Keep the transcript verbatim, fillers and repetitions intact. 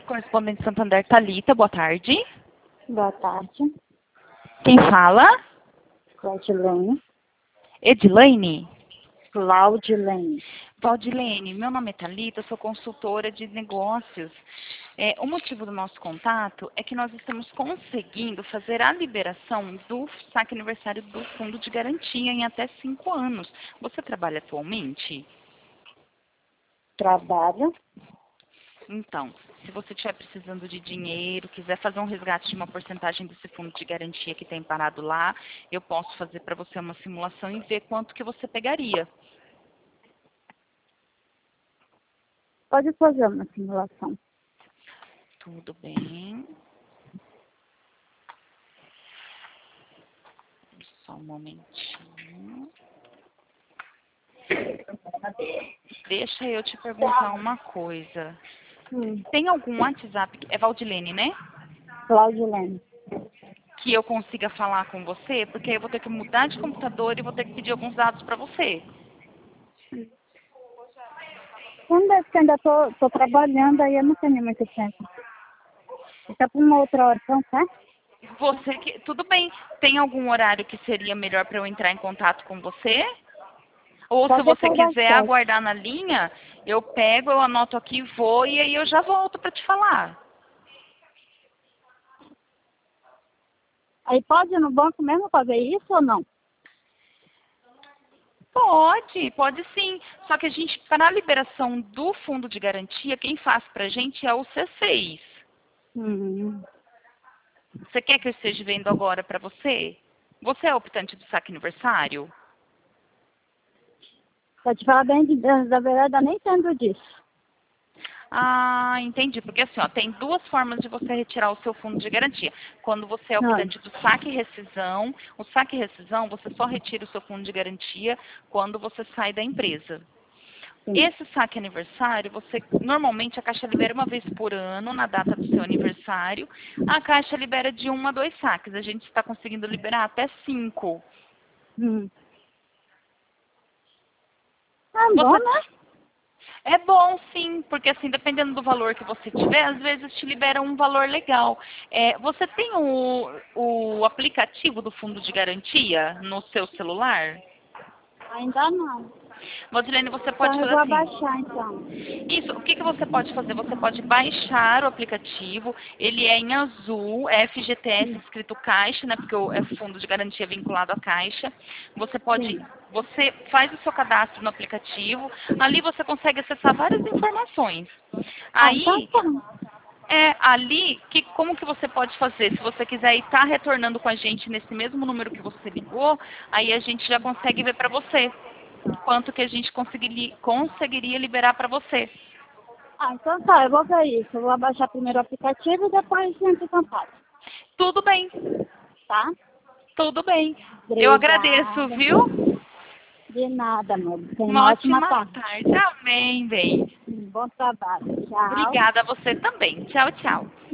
Correspondente Santander, Thalita, boa tarde. Boa tarde. Quem fala? Claudilene. Edilaine? Claudilene. Valdilene, meu nome é Thalita, eu sou consultora de negócios. É, o motivo do nosso contato é que nós estamos conseguindo fazer a liberação do saque aniversário do fundo de garantia em até cinco anos. Você trabalha atualmente? Trabalho. Então, se você estiver precisando de dinheiro, quiser fazer um resgate de uma porcentagem desse fundo de garantia que tem parado lá, eu posso fazer para você uma simulação e ver quanto que você pegaria. Pode fazer uma simulação. Tudo bem. Só um momentinho. Deixa eu te perguntar uma coisa. Hum. Tem algum WhatsApp, é Valdilene, né? Claudilene. Que eu consiga falar com você? Porque eu vou ter que mudar de computador e vou ter que pedir alguns dados para você. Quando é que eu ainda estou tô, tô trabalhando, aí eu não tenho muito tempo. Fica para uma outra hora, então, tá? Você que. Tudo bem. Tem algum horário que seria melhor para eu entrar em contato com você? Ou Só se você depois das quiser sete. aguardar na linha, eu pego, eu anoto aqui, vou e aí eu já volto para te falar. Aí pode ir no banco mesmo fazer isso ou não? Pode, pode sim. Só que a gente, para a liberação do fundo de garantia, quem faz para a gente é o C seis. Hum. Você quer que eu esteja vendo agora para você? Você é optante do saque aniversário? Pra te falar bem, de, da da verdade, eu nem entendo disso. Ah, entendi. Porque assim, ó, tem duas formas de você retirar o seu fundo de garantia. Quando você é Não. optante do saque e rescisão, o saque e rescisão, você só retira o seu fundo de garantia quando você sai da empresa. Sim. Esse saque aniversário, você normalmente a Caixa libera uma vez por ano, na data do seu aniversário. A Caixa libera de um a dois saques. A gente está conseguindo liberar até cinco. Hum. Ah, bom, Você né? É bom, sim, porque assim, dependendo do valor que você tiver, às vezes te libera um valor legal. É, você tem o, o aplicativo do fundo de garantia no seu celular? Ainda não. Modilene, você pode Então eu fazer vou assim. abaixar, então. Isso, o que, que você pode fazer? Você pode baixar o aplicativo, ele é em azul, é F G T S Hum. escrito Caixa, né? Porque o é fundo de garantia vinculado à Caixa. Você pode, Sim. você faz o seu cadastro no aplicativo, ali você consegue acessar várias informações. Ah, então Aí, tá. é ali, que, como que você pode fazer? Se você quiser estar retornando com a gente nesse mesmo número que você ligou, aí a gente já consegue ver para você quanto que a gente conseguiria, conseguiria liberar para você. Ah, então tá, eu vou ver isso. Eu vou abaixar primeiro o aplicativo e depois entro em contato, Tudo bem, tá? tudo bem. Eu agradeço, Obrigada. viu? De nada, amor. Tenha uma Uma ótima ótima tarde. tarde. Amém, bem. Bom trabalho. Tchau. Obrigada a você também. Tchau, tchau.